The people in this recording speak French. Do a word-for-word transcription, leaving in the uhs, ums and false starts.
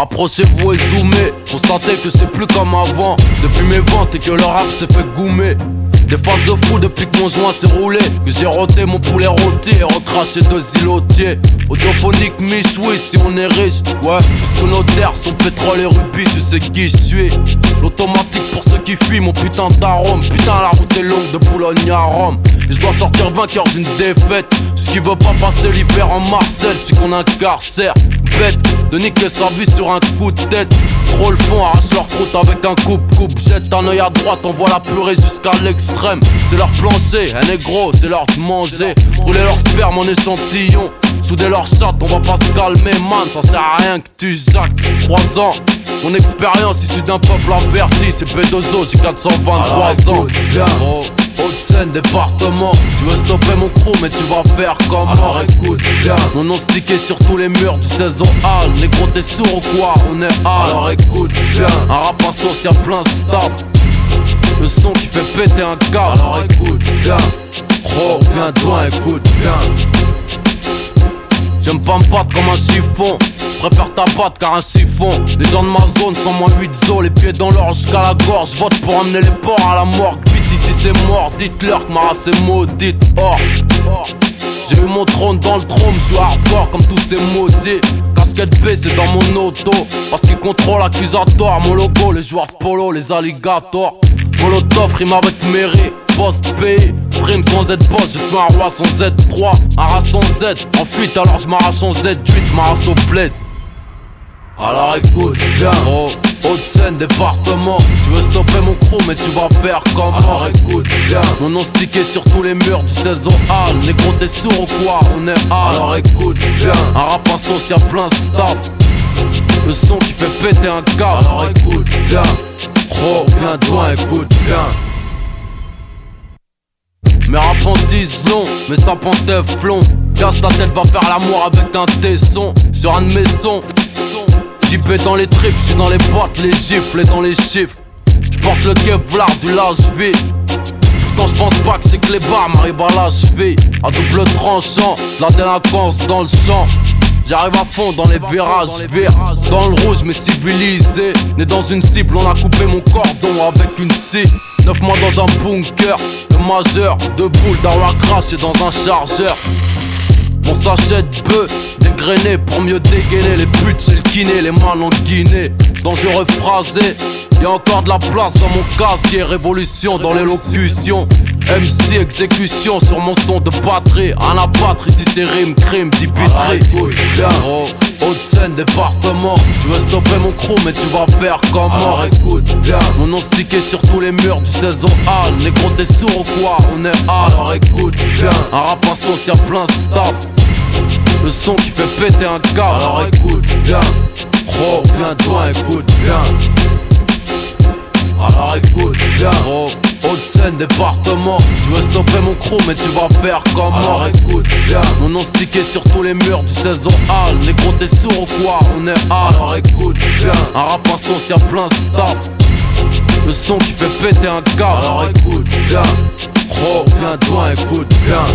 Rapprochez-vous et zoomez, constatez que c'est plus comme avant. Depuis mes ventes et que le rap s'est fait goumer. Des phases de fou depuis que mon joint s'est roulé. Que j'ai roté mon poulet rôti et recraché deux îlotiers. Audiophonique Michoui si on est riche. Ouais, puisque nos terres sont pétrole et rubis, tu sais qui je suis. L'automatique pour ceux qui fuient mon putain d'arôme. Putain la route est longue de Boulogne à Rome. Et je dois sortir vainqueur d'une défaite. Ce qui veut pas passer l'hiver en Marseille, c'est qu'on incarcère. Bête de niquer sa vie sur un coup de tête. Trop le fond, arrache leur croûte avec un coupe-coupe. Jette un œil à droite, on voit la purée jusqu'à l'extrême. C'est leur plancher, un négro, c'est leur de manger. Rouler leur sperme en échantillon. Souder leur chatte, on va pas se calmer, man. Ça sert à rien que tu jacques. Trois ans, mon expérience issue d'un peuple averti. C'est P deux O, j'ai quatre cent vingt-trois ans. Oh, Haute-Seine, département. Tu veux stopper mon crew, mais tu vas faire comment? Alors écoute bien. Mon nom stické sur tous les murs du saison Hall. Négro, t'es sourd ou quoi? On est Hall. Alors écoute bien. Un rap social plein stop. Le son qui fait péter un câble. Alors écoute bien. Oh, viens de loin, écoute bien. J'aime pas me battre comme un chiffon. J'préfère ta patte car un siphon. Les gens de ma zone sont moins huit zo. Les pieds dans l'or jusqu'à la gorge. Vote pour amener les porcs à la morgue. Vite ici c'est mort. Dites-leur que ma race est maudite. Or, j'ai eu mon trône dans le trône. J'suis hardcore comme tous ces maudits. Casquette B c'est dans mon auto. Parce qu'ils contrôlent l'accusatoire. Mon logo, les joueurs de polo, les alligators. Molotov rime avec mairie. Post P, frime sans Z boss, j'ai fait un roi sans Z trois, un rat sans Z, en fuite alors je m'arrache en Z huit, ma race au bled. Alors écoute bien, oh, Haute-Seine, département. Tu veux stopper mon crew mais tu vas faire comment? Alors écoute bien. Mon nom stické sur tous les murs du saison Hall. Négro t'es sourd ou quoi? On est Hall. Alors écoute bien. Un rap social plein stop. Le son qui fait péter un câble. Alors écoute bien. Oh, viens de loin, écoute bien. Mes rap en disent non, mes sapins teflon. Casse ta tête, va faire l'amour avec un tesson. Sur un de mes sons, J P dans les tripes, j'suis dans les boîtes, les gifles et dans les chiffres. J'porte le Kevlar du lâche-vie. Pourtant j'pense pas que c'est que les bars m'arrivent à l'achever. À double tranchant, de la délinquance dans le champ. J'arrive à fond dans les virages, vire dans le rouge mais civilisé. Né dans une cible, on a coupé mon cordon avec une scie. Neuf mois dans un bunker, de majeur, de boules, d'arrois craché dans un chargeur. Mon sachet de bœuf, dégrainé pour mieux dégainer. Les putes c'est le kiné, les mains en Guinée. Dangereux phrasé, y'a encore de la place dans mon casier. Révolution dans l'élocution. M C exécution sur mon son de batterie. Un apâtre, ici c'est rime, crime, dipiterie. Oh, Haute-Seine, département. Tu veux stopper mon crew mais tu vas faire comment? Alors écoute bien. Mon nom stické sur tous les murs du saison Hall. Négro t'es sourd ou quoi? On est Hall. Alors écoute bien. Un rap social plein stop. Le son qui fait péter un câble. Alors écoute bien. Oh, viens de loin, écoute bien. Alors écoute bien. Oh, Haute-Seine, département. Tu veux stopper mon crew mais tu vas faire comment? Alors écoute bien. Mon nom stické sur tous les murs du saison Hall. Négro t'es sourd ou quoi? On est Hall. Alors écoute bien. Un rap social plein stop. Le son qui fait péter un câble. Alors écoute bien. Oh, viens de loin, écoute bien.